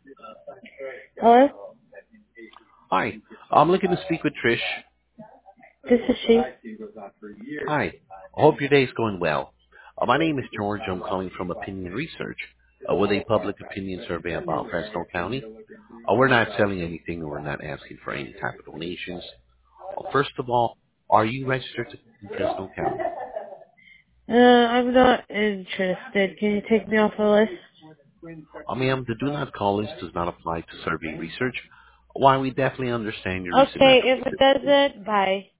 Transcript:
Hello? Hi. I'm looking to speak with Trish. This is she. Hi. I hope your day is going well. My name is George. I'm calling from Opinion Research with a public opinion survey about Fresno County. We're not selling anything or we're not asking for any type of donations. First of all, are you registered in Fresno County? I'm not interested. Can you take me off the list? Ma'am, the do not call list does not apply to survey research. While we definitely understand your recent Okay, medical if it doesn't, bye.